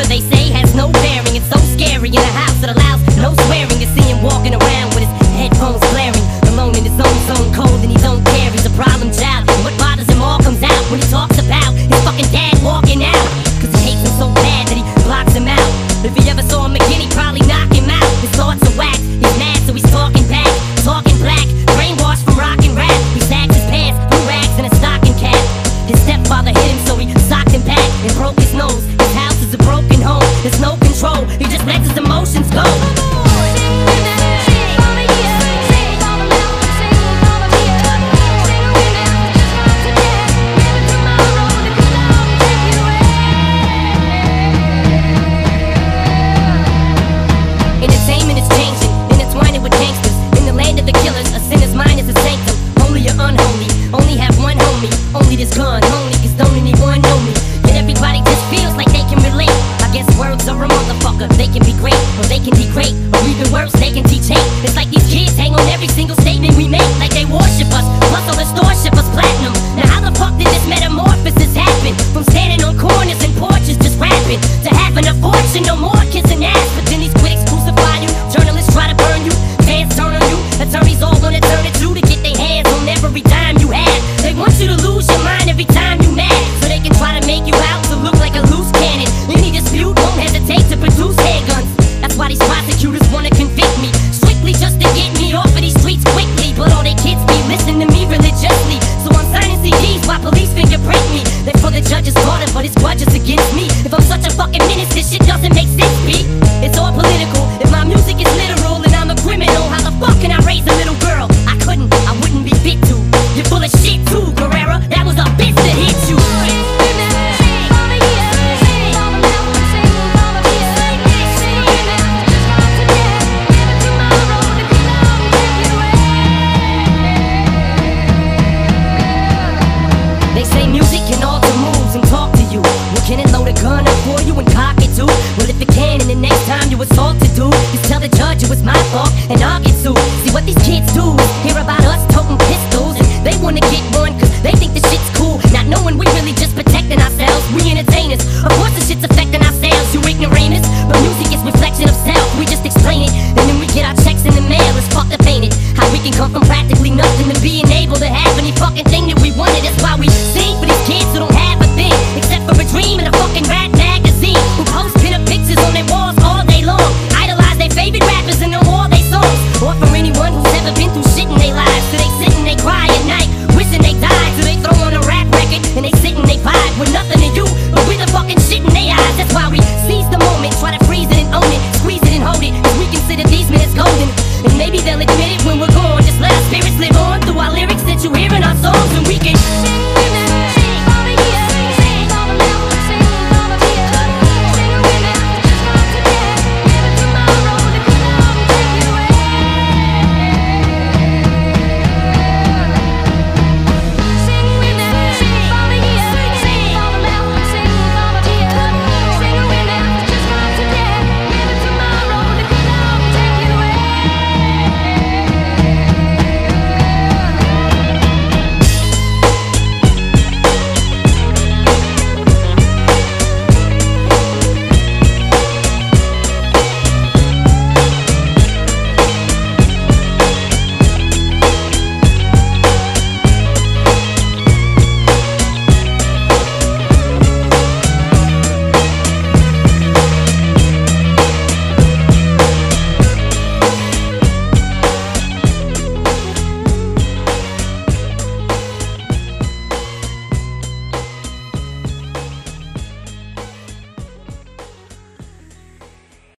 whatever they say has no bearing. It's so scary in a house that allows no swearing. To see him walking around with his headphones blaring, alone in his own zone, cold and he don't care. He's a problem child, and what bothers him all comes out when he talks about his fucking dad walking out. Cause he hates him so bad that he blocks him out. If he ever saw him again, he'd probably knock him out. His thoughts are whack, he's mad so he's talking back, talking black, brainwashed from rock and rap. He sags his pants, blue rags and a stocking cap. His stepfather hit him so he socked him back and broke his nose. His house is a broken home, there's no control, he just lets his emotions go. Entertainment is changing, intertwining with gangsters. In the land of the killers, a sinner's mind is a sanctum. Holy or unholy, only have one homie. Only this gun, only cause don't anyone know me. Yet everybody just feels like they can relate. I guess words are a motherfucker. They can be great, or they can degrade, or even worse, they can teach hate. It's like these kids hang on every single statement we make, like they worship us, plus all the store ship us platinum. Now how the fuck did this metamorphosis happen? From standing on corners and porches just rapping, to having a fortune, no more kissing ass. But then these critics crucify you, journalists try to burn you, fans turn on you, attorneys all gonna turn it to get their hands on every dime you have. They want you to lose your mind every time you mad, so they can try to make you out to look like a loose cannon. Any dispute won't hesitate to produce handguns. That's why these prosecutors wanna convict me, strictly just to get me off of these streets quickly. But all they kids be listening to me religiously, so I'm signing CDs while police fingerprint me. They for the judge's order, but his grudge is against me. If I'm such a fucking menace, this shit doesn't make sense, B. It's all political. If my music is literal and I'm a criminal, how the fuck can I raise a little girl? I couldn't, I wouldn't be fit to. You're full of shit too, Guerrera. That was a bitch that hit you. They say music can alter moves and talk to you. Well, can it load a gun up for you and cock it too? Well, if it can, and the next time you assault it, dude, just tell the judge it was my fault and I'll get sued. See what these kids do is hear about us toting pistols, and they wanna get one cause they think the shit's cool, not knowing we really just protecting ourselves. We entertainers, of course the shit's affecting ourselves, you ignoramus. But music is reflection of self, we just explain it, and then we get our checks in the mail. It's fucked up, ain't it? How we can come from practically nothing to being able to have any fucking thing